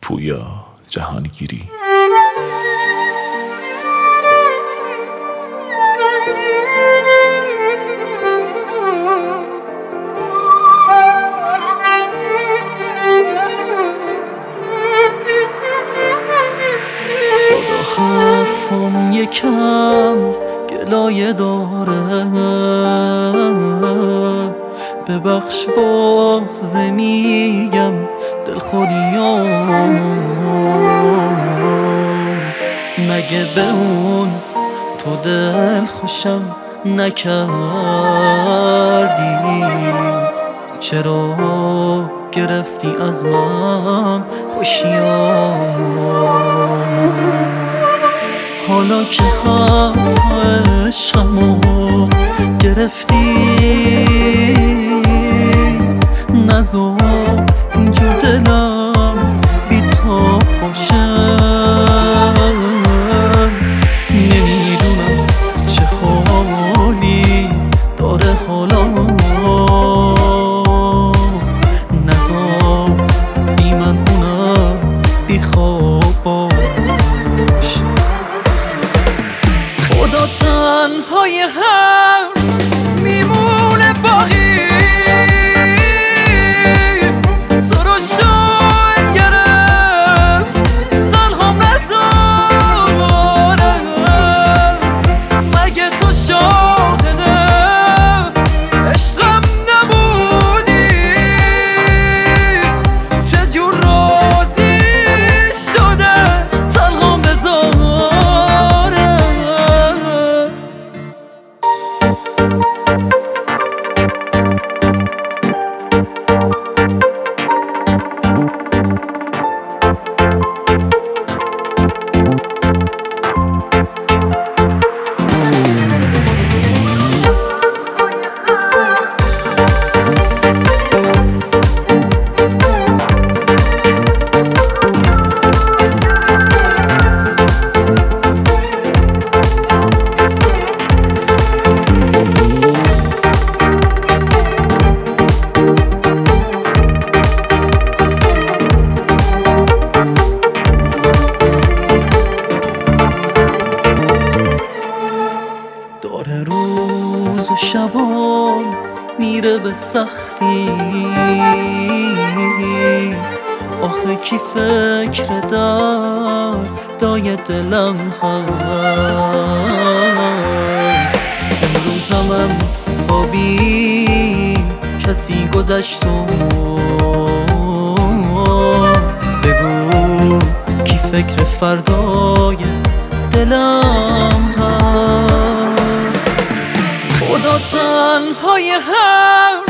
پویا جهانگیری. خدا حرفم یکم گلایه داره، ببخش واضح میگم دلخوریام، مگه به اون تو دل خوشم نکردی؟ چرا گرفتی از من خوشیام؟ حالا که خط عشقمو گرفتی، نذار اینجا دلم بی تو باشه. نمیدونم چه حالی داره حالا، نذار بی من اونم بی خواب باش. خدا تنهای هم میمونه باقی، تو رو شاید گرفت زنهام نزاره، مگه تو شاهد عشقم نبودی؟ چجور راضی شده تنهام بذاره؟ داره روز و شبان میره به سختی، آخه کی فکر دردای دلم هست؟ امروزم من با بی کسی گذشت و بگو کی فکر فردای دلم هست؟ خدا تنهای هم